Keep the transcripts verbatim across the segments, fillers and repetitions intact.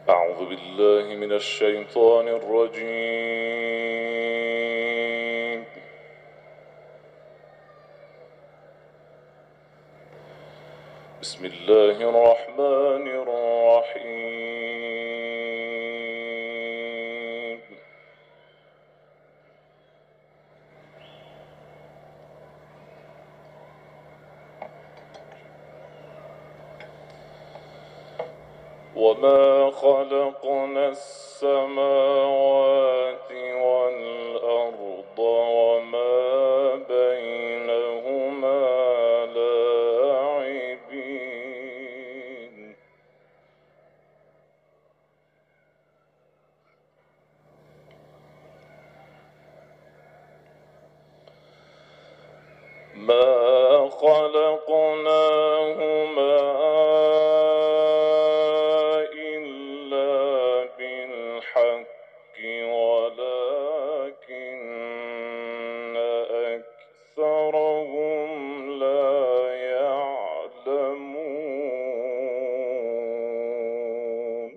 أعوذ بالله من الشيطان الرجيم. بسم الله الرحمن الرحيم. وما خلقنا السماوات والأرض وما بينهما لاعبين. ما خلقناهما ولكن أكثرهم لا يعلمون.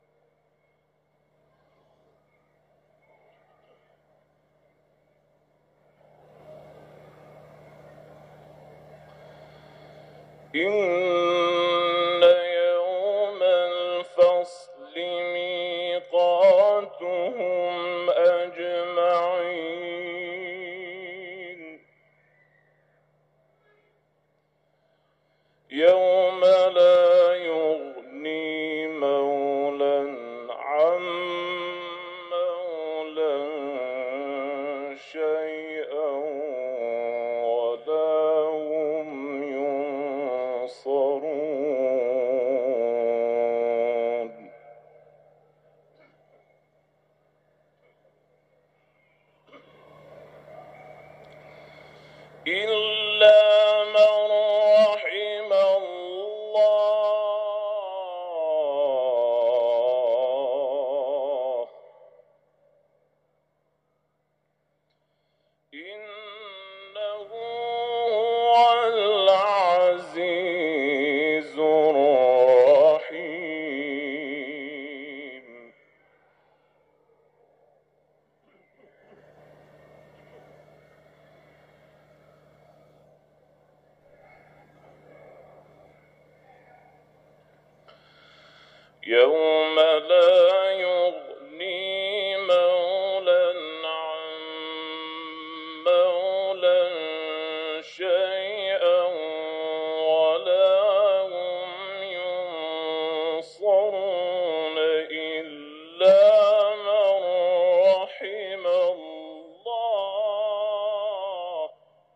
إن يوم الفصل ميقاتهم أجمعين. يوم لا يغني مولى عن مولى شيئا ولا هم ينصرون. إلا من رحم الله إنه هو العزيز الرحيم. يوم لا يغني مولى عن مولى شيئا ولا هم ينصرون إلا من رحم الله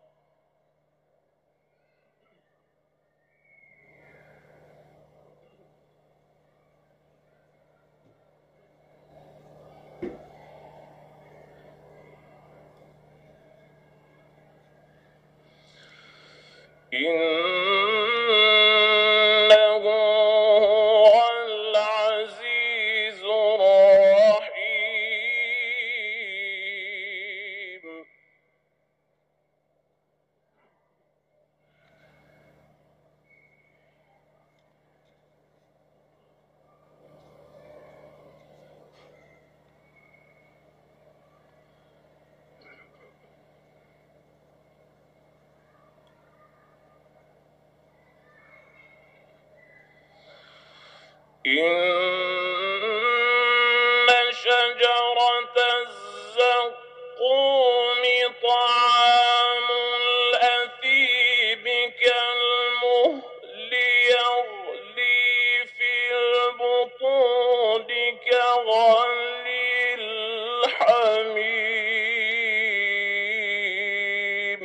إنه هو العزيز الرحيم. إن شجرة الزقوم طعام الأثيم كالمهل يغلي في البطون كغلي الحميم.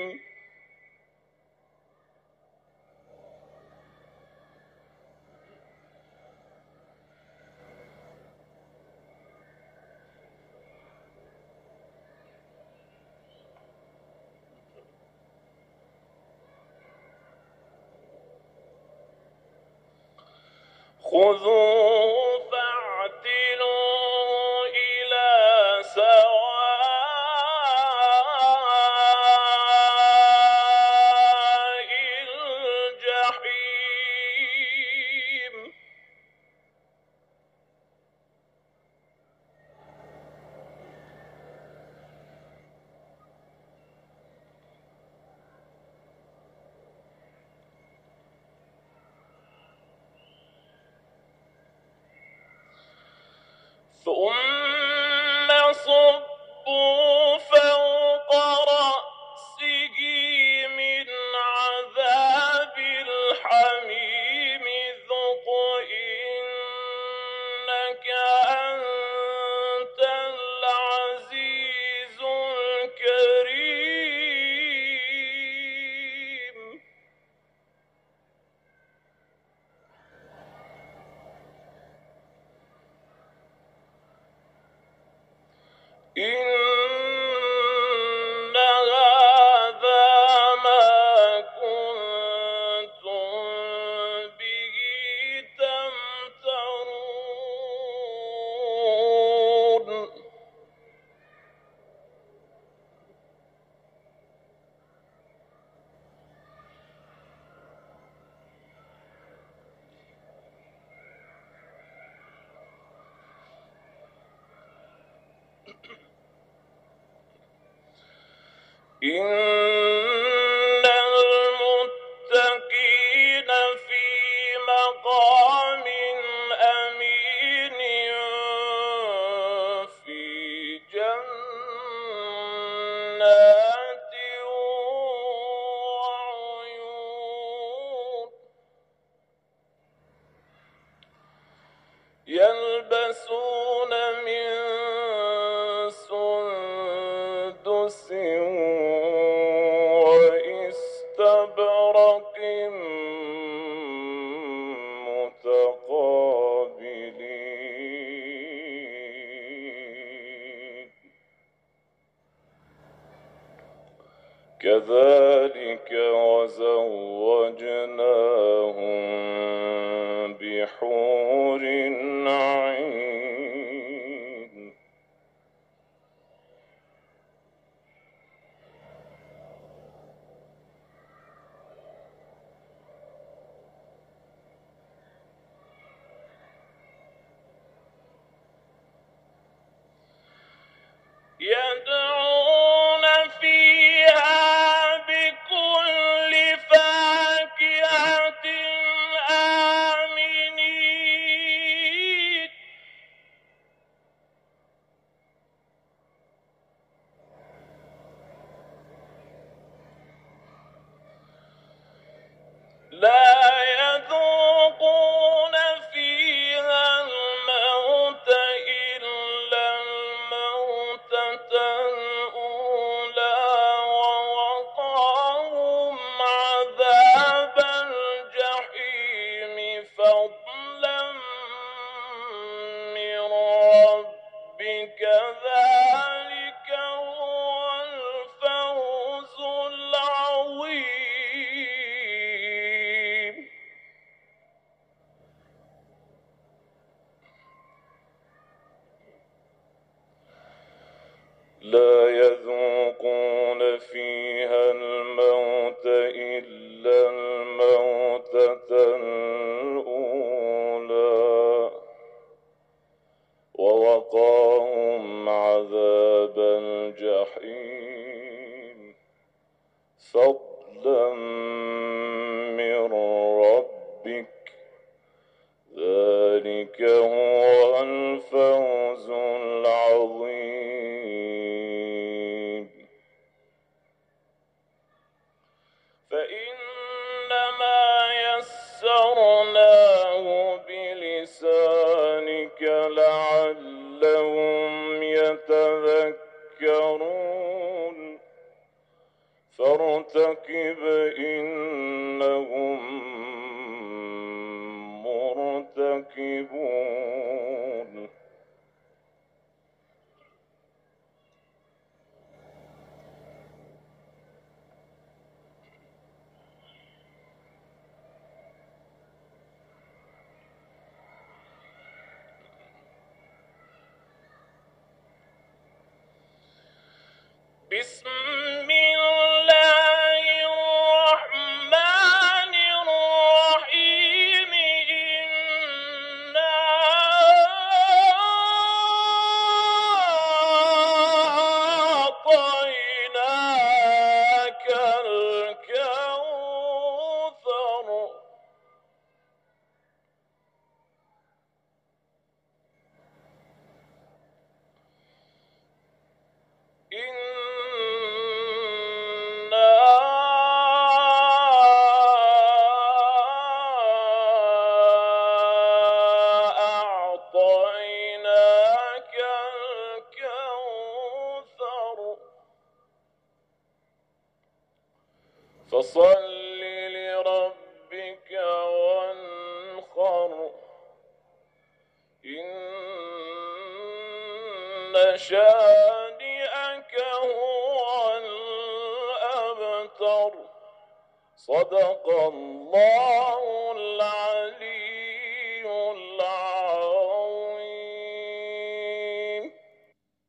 خذوه فاعتلوه إلى سواء الجحيم. إنك أنت العزيز الكريم. إن هذا ما كنتم به تمترون. إن المتقين في مقام أمين في جنات وعيون يلبسون من سندس واستبرق متقابلين. كذلك وزوجناهم بحور عين. يدعون فيها بكل فاكهة آمنين. لا يذوقون فيها الموت إلا الموتة الأولى ووقاهم عذاب الجحيم فضلا من ربك ذلك هو الفوز العظيم. لا يذوقون فيها الموت إلا الموتة الأولى ووقاهم عذاب الجحيم فضلا من ربك ذلك هو الفوز العظيم. فإنما يسرناه بلسانك لعلهم يتذكرون. فارتقب إنهم مرتقبون. بسم الله الرحمن الرحيم. إنا أعطيناك الكوثر. إنا شانئك هو الأبتر. صدق الله العظيم.